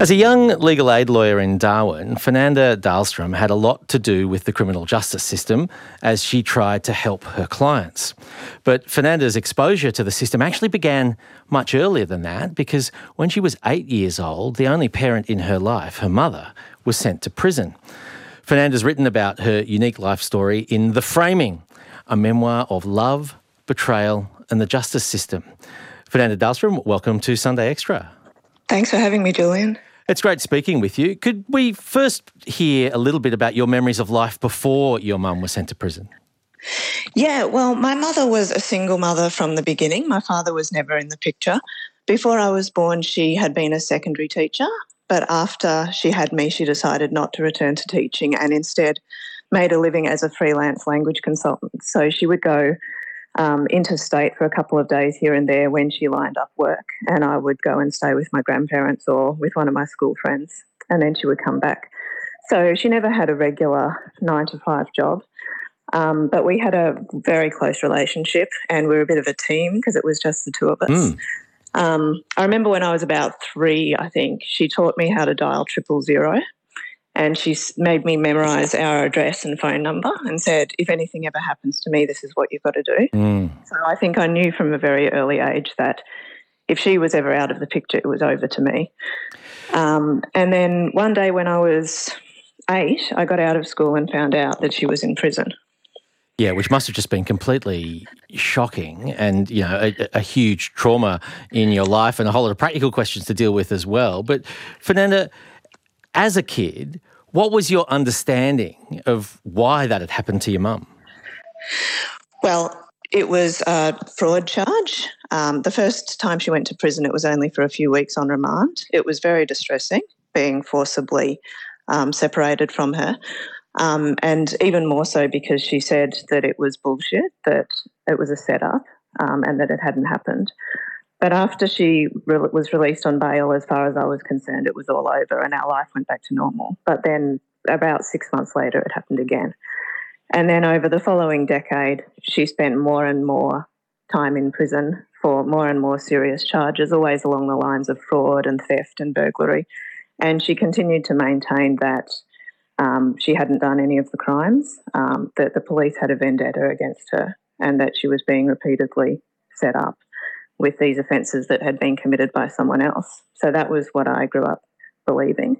As a young legal aid lawyer in Darwin, Fernanda Dahlstrom had a lot to do with the criminal justice system as she tried to help her clients. But Fernanda's exposure to the system actually began much earlier than that, because when she was 8 years old, the only parent in her life, her mother, was sent to prison. Fernanda's written about her unique life story in The Framing, a memoir of love, betrayal and the justice system. Fernanda Dahlstrom, welcome to Sunday Extra. Thanks for having me, Julian. It's great speaking with you. Could we first hear a little bit about your memories of life before your mum was sent to prison? Yeah, well, my mother was a single mother from the beginning. My father was never in the picture. Before I was born, she had been a secondary teacher, but after she had me, she decided not to return to teaching and instead made a living as a freelance language consultant. So she would go interstate for a couple of days here and there when she lined up work, and I would go and stay with my grandparents or with one of my school friends, and then she would come back. So she never had a regular 9-to-5 job, but we had a very close relationship and we were a bit of a team because it was just the two of us. I remember when I was about 3, I think, she taught me how to dial 000. And she made me memorise our address and phone number and said, if anything ever happens to me, this is what you've got to do. So I think I knew from a very early age that if she was ever out of the picture, it was over to me. And then one day when I was 8, I got out of school and found out that she was in prison. Yeah, which must have just been completely shocking and, you know, a huge trauma in your life and a whole lot of practical questions to deal with as well. But Fernanda, as a kid, what was your understanding of why that had happened to your mum? Well, it was a fraud charge. The first time she went to prison, it was only for a few weeks on remand. It was very distressing being forcibly separated from her, and even more so because she said that it was bullshit, that it was a setup, and that it hadn't happened. But after she was released on bail, as far as I was concerned, it was all over and our life went back to normal. But then about 6 months later, it happened again. And then over the following decade, she spent more and more time in prison for more and more serious charges, always along the lines of fraud and theft and burglary. And she continued to maintain that she hadn't done any of the crimes, that the police had a vendetta against her and that she was being repeatedly set up with these offences that had been committed by someone else. So that was what I grew up believing.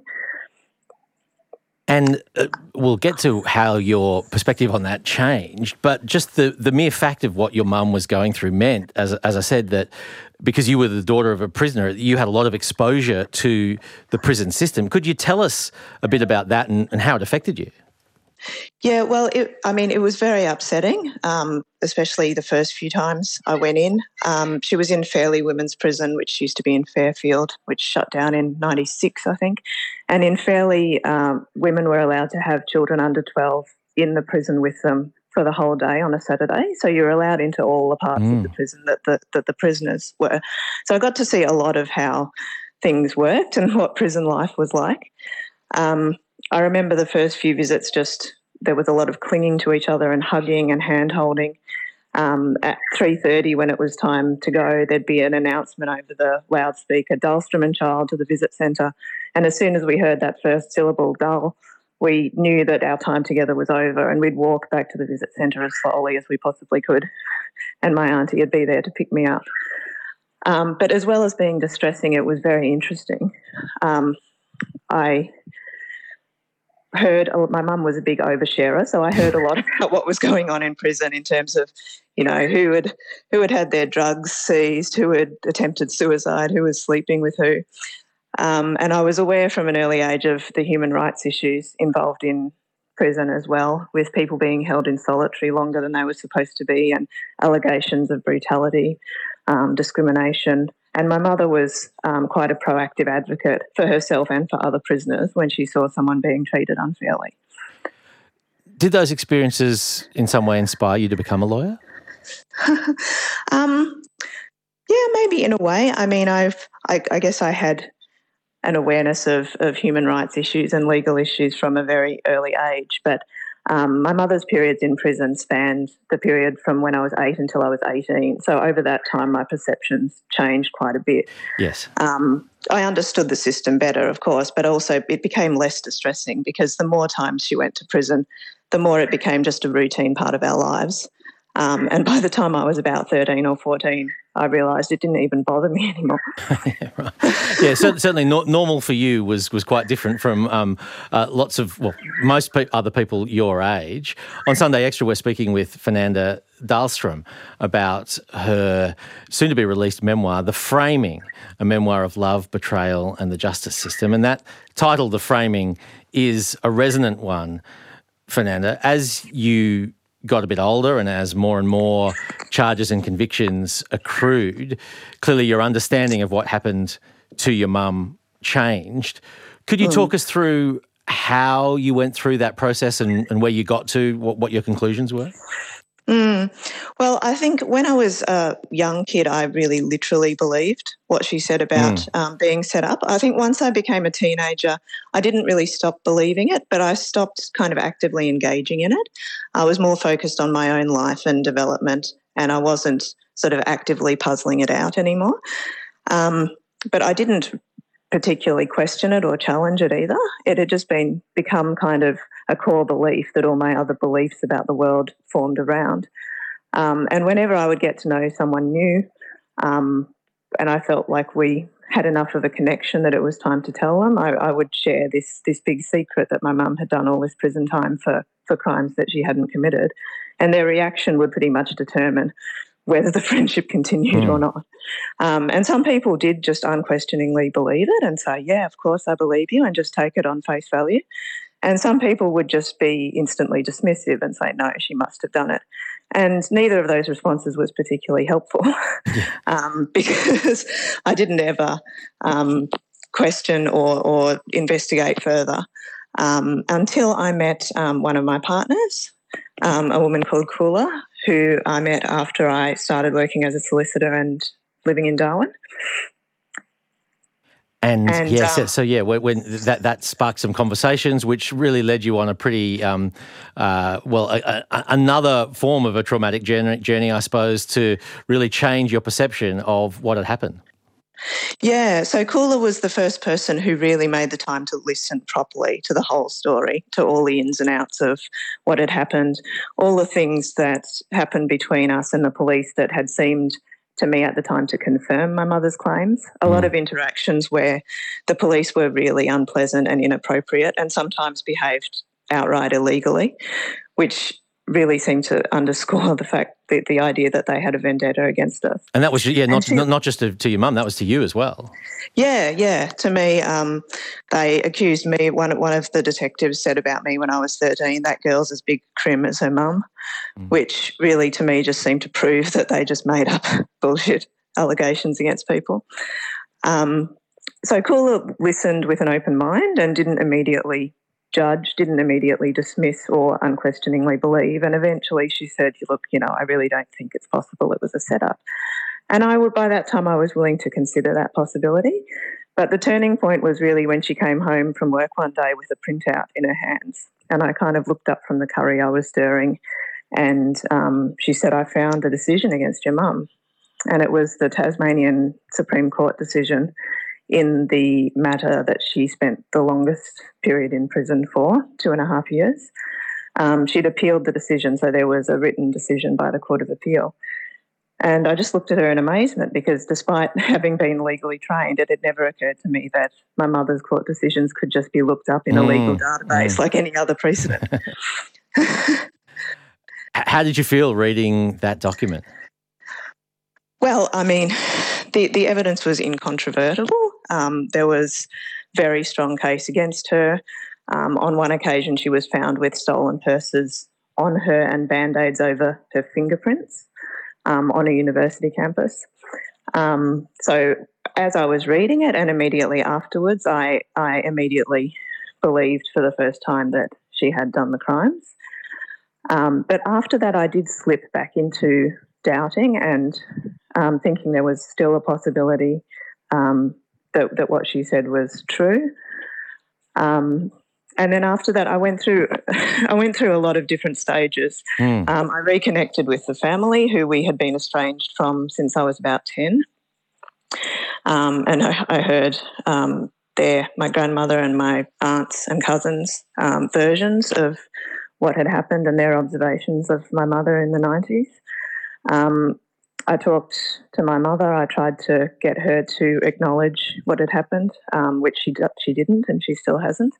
And we'll get to how your perspective on that changed, but just the mere fact of what your mum was going through meant, as I said, that because you were the daughter of a prisoner, you had a lot of exposure to the prison system. Could you tell us a bit about that and how it affected you? Yeah, well, it was very upsetting, especially the first few times I went in. She was in Fairley Women's Prison, which used to be in Fairfield, which shut down in 96, I think. And in Fairley, women were allowed to have children under 12 in the prison with them for the whole day on a Saturday. So you're allowed into all the parts of the prison that the prisoners were. So I got to see a lot of how things worked and what prison life was like. I remember the first few visits, there was a lot of clinging to each other and hugging and hand-holding. At 3:30, when it was time to go, there'd be an announcement over the loudspeaker, Dahlstrom and child to the visit centre. And as soon as we heard that first syllable, Dahl, we knew that our time together was over and we'd walk back to the visit centre as slowly as we possibly could. And my auntie would be there to pick me up. But as well as being distressing, it was very interesting. I heard, my mum was a big oversharer, so I heard a lot about what was going on in prison in terms of, you know, who had had their drugs seized, who had attempted suicide, who was sleeping with who. And I was aware from an early age of the human rights issues involved in prison as well, with people being held in solitary longer than they were supposed to be and allegations of brutality, discrimination. And my mother was quite a proactive advocate for herself and for other prisoners when she saw someone being treated unfairly. Did those experiences in some way inspire you to become a lawyer? Yeah, maybe in a way. I mean, I guess I had an awareness of human rights issues and legal issues from a very early age, but My mother's periods in prison spanned the period from when I was 8 until I was 18. So over that time, my perceptions changed quite a bit. Yes. I understood the system better, of course, but also it became less distressing because the more times she went to prison, the more it became just a routine part of our lives. And by the time I was about 13 or 14, I realised it didn't even bother me anymore. Yeah, right. Yeah, certainly normal for you was quite different from most other people your age. On Sunday Extra, we're speaking with Fernanda Dahlstrom about her soon-to-be-released memoir, The Framing, a memoir of love, betrayal and the justice system. And that title, The Framing, is a resonant one, Fernanda. As you got a bit older and as more and more charges and convictions accrued, clearly your understanding of what happened to your mum changed. Could you talk us through how you went through that process and where you got to, what your conclusions were? Well, I think when I was a young kid, I really literally believed what she said about being set up. I think once I became a teenager, I didn't really stop believing it, but I stopped kind of actively engaging in it. I was more focused on my own life and development, and I wasn't sort of actively puzzling it out anymore. But I didn't particularly question it or challenge it either. It had just become kind of a core belief that all my other beliefs about the world formed around. And whenever I would get to know someone new, and I felt like we had enough of a connection that it was time to tell them, I would share this big secret that my mum had done all this prison time for crimes that she hadn't committed. And their reaction would pretty much determine whether the friendship continued or not. And some people did just unquestioningly believe it and say, yeah, of course I believe you, and just take it on face value. And some people would just be instantly dismissive and say, no, she must have done it. And neither of those responses was particularly helpful because I didn't ever question or investigate further until I met one of my partners, a woman called Kula, who I met after I started working as a solicitor and living in Darwin. And yes, when that sparked some conversations, which really led you on a pretty another form of a traumatic journey, I suppose, to really change your perception of what had happened. Yeah, so Kula was the first person who really made the time to listen properly to the whole story, to all the ins and outs of what had happened, all the things that happened between us and the police that had seemed to me at the time to confirm my mother's claims. A lot of interactions where the police were really unpleasant and inappropriate and sometimes behaved outright illegally, which really seemed to underscore the fact that the idea that they had a vendetta against us. And that was, not just to your mum, that was to you as well. Yeah. To me, they accused me, one of the detectives said about me when I was 13, that girl's as big crim as her mum, which really to me just seemed to prove that they just made up bullshit allegations against people. So Kula listened with an open mind and didn't immediately judge, didn't immediately dismiss or unquestioningly believe. And eventually she said, look, I really don't think it's possible it was a setup. And by that time I was willing to consider that possibility. But the turning point was really when she came home from work one day with a printout in her hands. And I kind of looked up from the curry I was stirring and she said, I found a decision against your mum. And it was the Tasmanian Supreme Court decision in the matter that she spent the longest period in prison for, 2.5 years. She'd appealed the decision, so there was a written decision by the Court of Appeal. And I just looked at her in amazement because despite having been legally trained, it had never occurred to me that my mother's court decisions could just be looked up in a legal database like any other precedent. How did you feel reading that document? Well, I mean, the evidence was incontrovertible. There was very strong case against her. On one occasion, she was found with stolen purses on her and Band-Aids over her fingerprints on a university campus. So as I was reading it and immediately afterwards, I immediately believed for the first time that she had done the crimes. But after that, I did slip back into doubting and thinking there was still a possibility that what she said was true. And then after that, I went through a lot of different stages. I reconnected with the family who we had been estranged from since I was about 10. And I heard my grandmother and my aunts and cousins' versions of what had happened and their observations of my mother in the 90s. I talked to my mother. I tried to get her to acknowledge what had happened, which she didn't, and she still hasn't.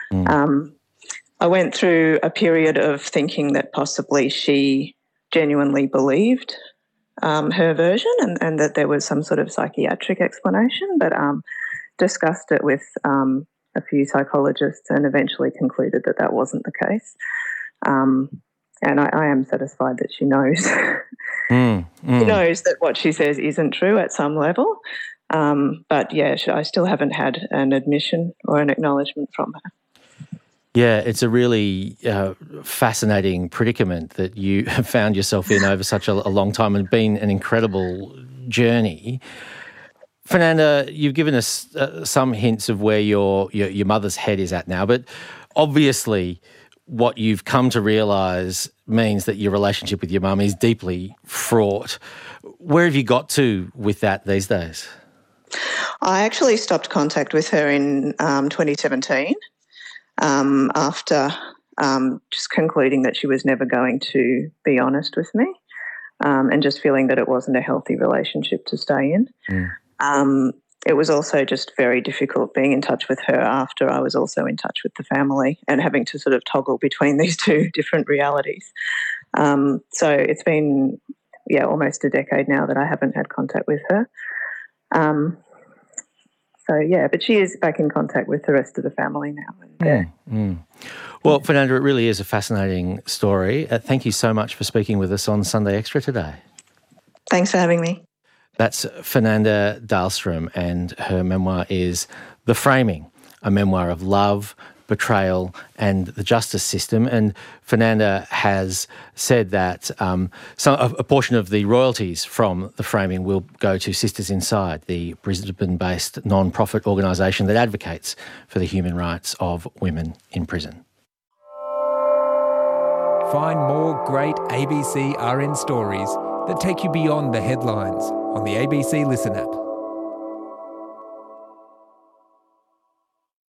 I went through a period of thinking that possibly she genuinely believed her version and that there was some sort of psychiatric explanation, but discussed it with a few psychologists and eventually concluded that that wasn't the case. And I am satisfied that she knows. She knows that what she says isn't true at some level. But, yeah, I still haven't had an admission or an acknowledgement from her. Yeah, it's a really fascinating predicament that you have found yourself in over such a long time and been an incredible journey. Fernanda, you've given us some hints of where your mother's head is at now, but obviously what you've come to realise means that your relationship with your mum is deeply fraught. Where have you got to with that these days? I actually stopped contact with her in 2017 after just concluding that she was never going to be honest with me and just feeling that it wasn't a healthy relationship to stay in. It was also just very difficult being in touch with her after I was also in touch with the family and having to sort of toggle between these two different realities. So it's been, almost a decade now that I haven't had contact with her. But she is back in contact with the rest of the family now. Well, Fernanda, it really is a fascinating story. Thank you so much for speaking with us on Sunday Extra today. Thanks for having me. That's Fernanda Dahlstrom, and her memoir is The Framing, a memoir of love, betrayal and the justice system. And Fernanda has said that a portion of the royalties from The Framing will go to Sisters Inside, the Brisbane-based non-profit organisation that advocates for the human rights of women in prison. Find more great ABC RN stories that take you beyond the headlines on the ABC Listen app.